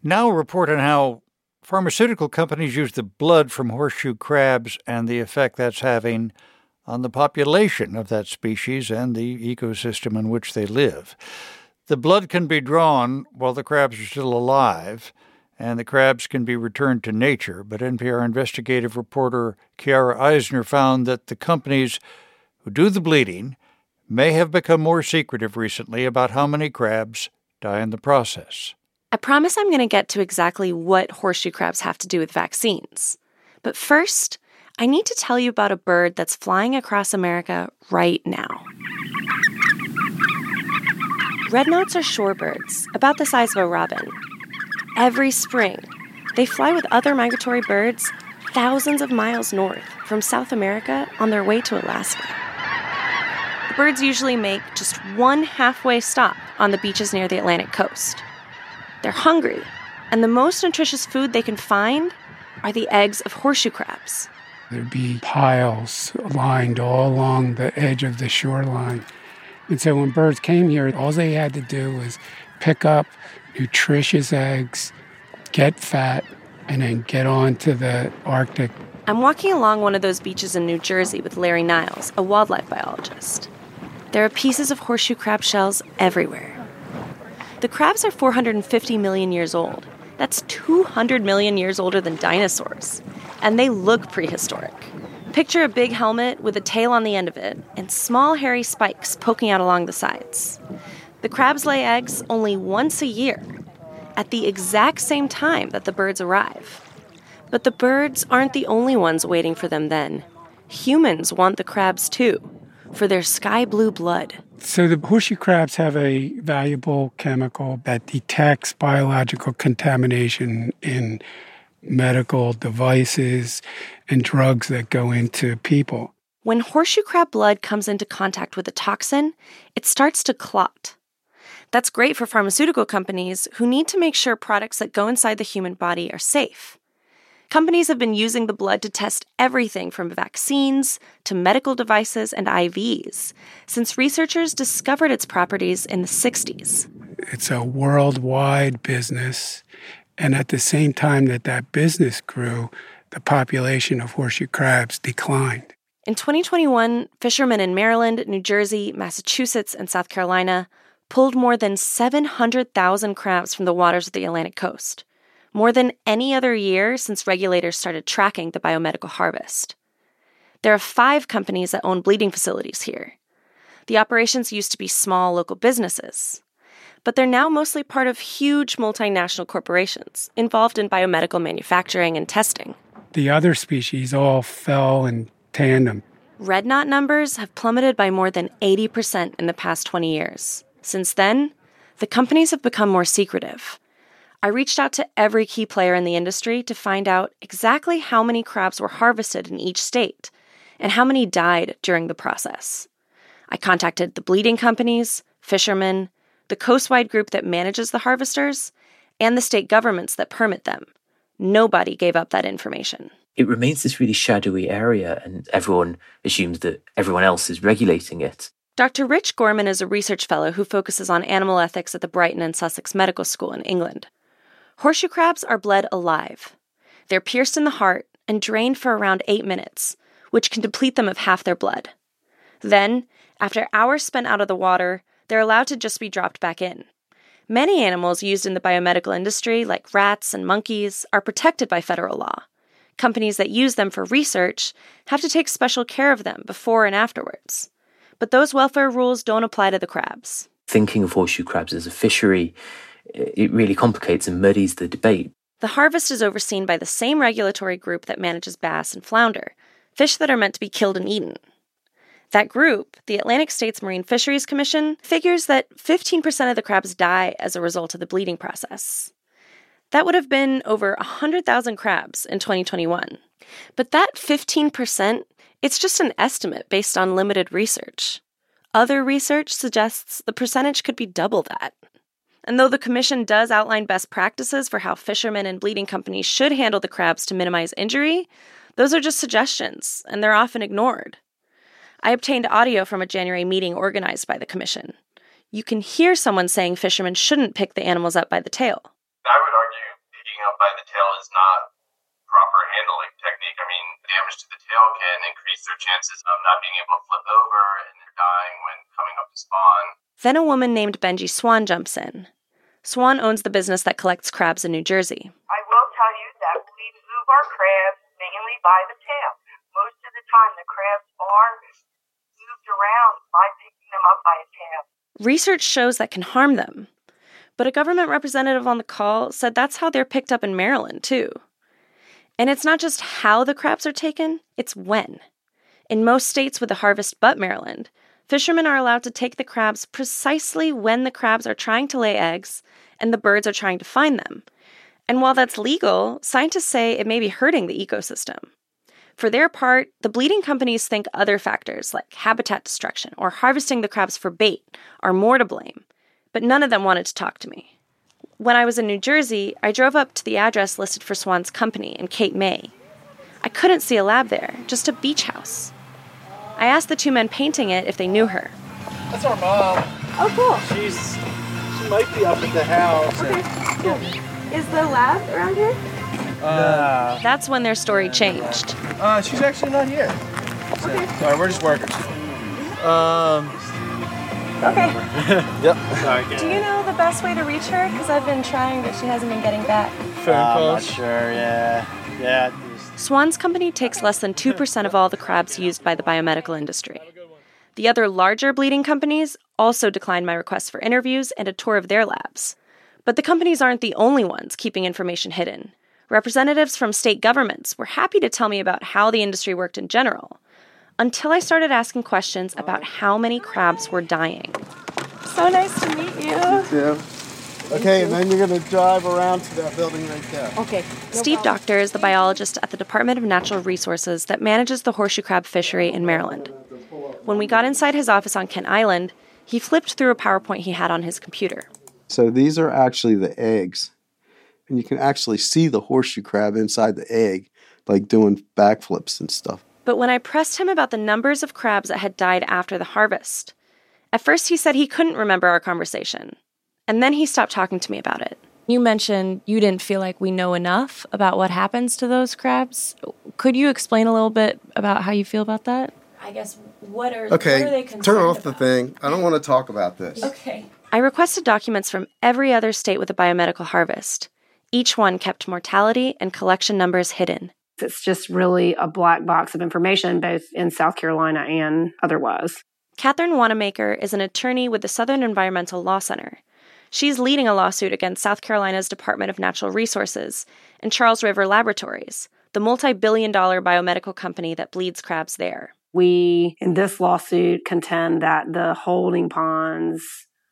Now a report on how pharmaceutical companies use the blood from horseshoe crabs and the effect that's having on the population of that species and the ecosystem in which they live. The blood can be drawn while the crabs are still alive, and the crabs can be returned to nature, but NPR investigative reporter Kiara Eisner found that the companies who do the bleeding may have become more secretive recently about how many crabs die in the process. I promise I'm going to get to exactly what horseshoe crabs have to do with vaccines. But first, I need to tell you about a bird that's flying across America right now. Redknots are shorebirds, about the size of a robin. Every spring, they fly with other migratory birds thousands of miles north from South America on their way to Alaska. The birds usually make just one halfway stop on the beaches near the Atlantic coast. They're hungry, and the most nutritious food they can find are the eggs of horseshoe crabs. There'd be piles lined all along the edge of the shoreline. And so when birds came here, all they had to do was pick up nutritious eggs, get fat, and then get on to the Arctic. I'm walking along one of those beaches in New Jersey with Larry Niles, a wildlife biologist. There are pieces of horseshoe crab shells everywhere. The crabs are 450 million years old. That's 200 million years older than dinosaurs. And they look prehistoric. Picture a big helmet with a tail on the end of it and small hairy spikes poking out along the sides. The crabs lay eggs only once a year, at the exact same time that the birds arrive. But the birds aren't the only ones waiting for them then. Humans want the crabs too, for their sky blue blood. So the horseshoe crabs have a valuable chemical that detects biological contamination in medical devices and drugs that go into people. When horseshoe crab blood comes into contact with a toxin, it starts to clot. That's great for pharmaceutical companies who need to make sure products that go inside the human body are safe. Companies have been using the blood to test everything from vaccines to medical devices and IVs since researchers discovered its properties in the 60s. It's a worldwide business, and at the same time that business grew, the population of horseshoe crabs declined. In 2021, fishermen in Maryland, New Jersey, Massachusetts, and South Carolina pulled more than 700,000 crabs from the waters of the Atlantic coast, more than any other year since regulators started tracking the biomedical harvest. There are 5 companies that own bleeding facilities here. The operations used to be small local businesses, but they're now mostly part of huge multinational corporations involved in biomedical manufacturing and testing. The other species all fell in tandem. Red knot numbers have plummeted by more than 80% in the past 20 years. Since then, the companies have become more secretive. I reached out to every key player in the industry to find out exactly how many crabs were harvested in each state and how many died during the process. I contacted the bleeding companies, fishermen, the coastwide group that manages the harvesters, and the state governments that permit them. Nobody gave up that information. It remains this really shadowy area, and everyone assumes that everyone else is regulating it. Dr. Rich Gorman is a research fellow who focuses on animal ethics at the Brighton and Sussex Medical School in England. Horseshoe crabs are bled alive. They're pierced in the heart and drained for around 8 minutes, which can deplete them of half their blood. Then, after hours spent out of the water, they're allowed to just be dropped back in. Many animals used in the biomedical industry, like rats and monkeys, are protected by federal law. Companies that use them for research have to take special care of them before and afterwards. But those welfare rules don't apply to the crabs. Thinking of horseshoe crabs as a fishery, it really complicates and muddies the debate. The harvest is overseen by the same regulatory group that manages bass and flounder, fish that are meant to be killed and eaten. That group, the Atlantic States Marine Fisheries Commission, figures that 15% of the crabs die as a result of the bleeding process. That would have been over 100,000 crabs in 2021. But that 15%, it's just an estimate based on limited research. Other research suggests the percentage could be double that. And though the commission does outline best practices for how fishermen and bleeding companies should handle the crabs to minimize injury, those are just suggestions, and they're often ignored. I obtained audio from a January meeting organized by the commission. You can hear someone saying fishermen shouldn't pick the animals up by the tail. I would argue picking up by the tail is not proper handling technique. I mean, damage to the tail can increase their chances of not being able to flip over and they're dying when coming up to spawn. Then a woman named Benji Swan jumps in. Swan owns the business that collects crabs in New Jersey. I will tell you that we move our crabs mainly by the tail. Most of the time, the crabs are moved around by picking them up by a tail. Research shows that can harm them. But a government representative on the call said that's how they're picked up in Maryland, too. And it's not just how the crabs are taken, it's when. In most states with a harvest but Maryland, fishermen are allowed to take the crabs precisely when the crabs are trying to lay eggs and the birds are trying to find them. And while that's legal, scientists say it may be hurting the ecosystem. For their part, the bleeding companies think other factors like habitat destruction or harvesting the crabs for bait are more to blame, but none of them wanted to talk to me. When I was in New Jersey, I drove up to the address listed for Swan's company in Cape May. I couldn't see a lab there, just a beach house. I asked the two men painting it if they knew her. That's our mom. Oh, cool. She might be up at the house. Okay, cool. Is the lab around here? That's when their story changed. She's actually not here. So, Okay. Sorry, we're just workers. Okay. Yep. Sorry, Do you know the best way to reach her? Because I've been trying, but she hasn't been getting back. phone I'm calls? not sure, yeah. Swan's company takes less than 2% of all the crabs used by the biomedical industry. The other larger bleeding companies also declined my requests for interviews and a tour of their labs. But the companies aren't the only ones keeping information hidden. Representatives from state governments were happy to tell me about how the industry worked in general, until I started asking questions about how many crabs were dying. So nice to meet you. Yeah. Okay, and then you're going to drive around to that building right there. Okay. Steve Doctor is the biologist at the Department of Natural Resources that manages the horseshoe crab fishery in Maryland. When we got inside his office on Kent Island, he flipped through a PowerPoint he had on his computer. So these are actually the eggs. And you can actually see the horseshoe crab inside the egg, like doing backflips and stuff. But when I pressed him about the numbers of crabs that had died after the harvest, at first he said he couldn't remember our conversation. And then he stopped talking to me about it. You mentioned you didn't feel like we know enough about what happens to those crabs. Could you explain a little bit about how you feel about that? I guess, what are they concerned turn off about? the thing. I don't want to talk about this. Okay. I requested documents from every other state with a biomedical harvest. Each one kept mortality and collection numbers hidden. It's just really a black box of information, both in South Carolina and otherwise. Catherine Wanamaker is an attorney with the Southern Environmental Law Center. She's leading a lawsuit against South Carolina's Department of Natural Resources and Charles River Laboratories, the multi-billion-dollar biomedical company that bleeds crabs there. We, in this lawsuit, contend that the holding ponds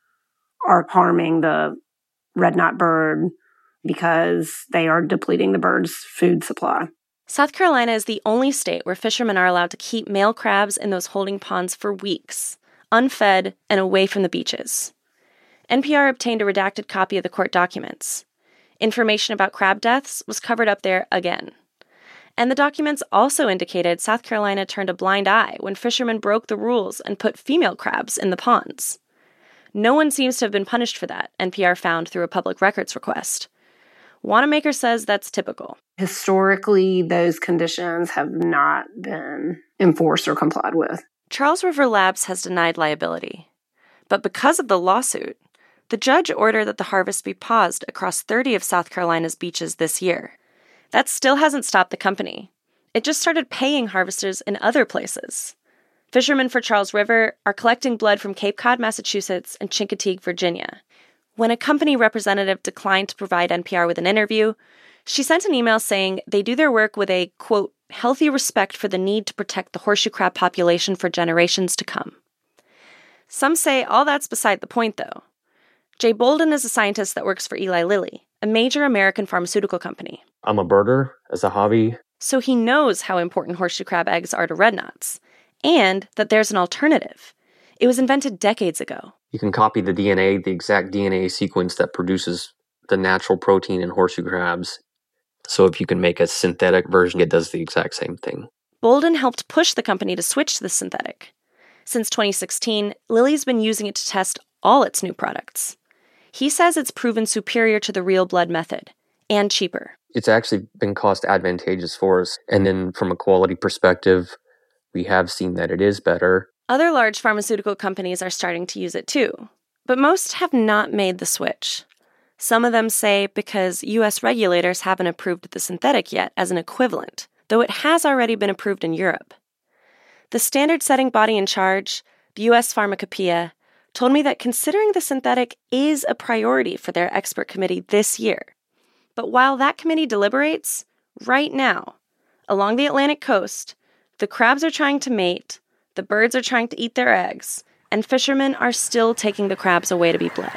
are harming the red-knot bird because they are depleting the bird's food supply. South Carolina is the only state where fishermen are allowed to keep male crabs in those holding ponds for weeks, unfed and away from the beaches. NPR obtained a redacted copy of the court documents. Information about crab deaths was covered up there again. And the documents also indicated South Carolina turned a blind eye when fishermen broke the rules and put female crabs in the ponds. No one seems to have been punished for that, NPR found through a public records request. Wanamaker says that's typical. Historically, those conditions have not been enforced or complied with. Charles River Labs has denied liability. But because of the lawsuit, the judge ordered that the harvest be paused across 30 of South Carolina's beaches this year. That still hasn't stopped the company. It just started paying harvesters in other places. Fishermen for Charles River are collecting blood from Cape Cod, Massachusetts, and Chincoteague, Virginia. When a company representative declined to provide NPR with an interview, she sent an email saying they do their work with a, quote, healthy respect for the need to protect the horseshoe crab population for generations to come. Some say all that's beside the point, though. Jay Bolden is a scientist that works for Eli Lilly, a major American pharmaceutical company. I'm a birder as a hobby. So he knows how important horseshoe crab eggs are to red knots, and that there's an alternative. It was invented decades ago. You can copy the DNA, the exact DNA sequence that produces the natural protein in horseshoe crabs. So if you can make a synthetic version, it does the exact same thing. Bolden helped push the company to switch to the synthetic. Since 2016, Lilly's been using it to test all its new products. He says it's proven superior to the real blood method and cheaper. It's actually been cost advantageous for us. And then from a quality perspective, we have seen that it is better. Other large pharmaceutical companies are starting to use it too, but most have not made the switch. Some of them say because U.S. regulators haven't approved the synthetic yet as an equivalent, though it has already been approved in Europe. The standard-setting body in charge, the U.S. Pharmacopoeia, told me that considering the synthetic is a priority for their expert committee this year. But while that committee deliberates, right now, along the Atlantic coast, the crabs are trying to mate, the birds are trying to eat their eggs, and fishermen are still taking the crabs away to be bled.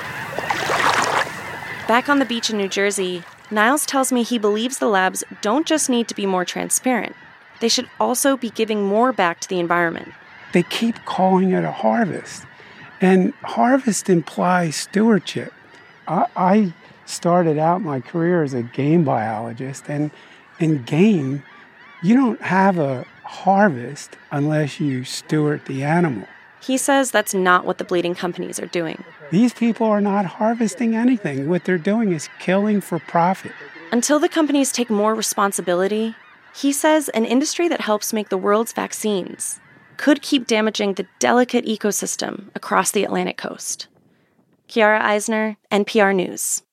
Back on the beach in New Jersey, Niles tells me he believes the labs don't just need to be more transparent. They should also be giving more back to the environment. They keep calling it a harvest, and harvest implies stewardship. I started out my career as a game biologist, and in game, you don't have a harvest unless you steward the animal. He says that's not what the bleeding companies are doing. These people are not harvesting anything. What they're doing is killing for profit. Until the companies take more responsibility, he says an industry that helps make the world's vaccines could keep damaging the delicate ecosystem across the Atlantic coast. Kiara Eisner, NPR News.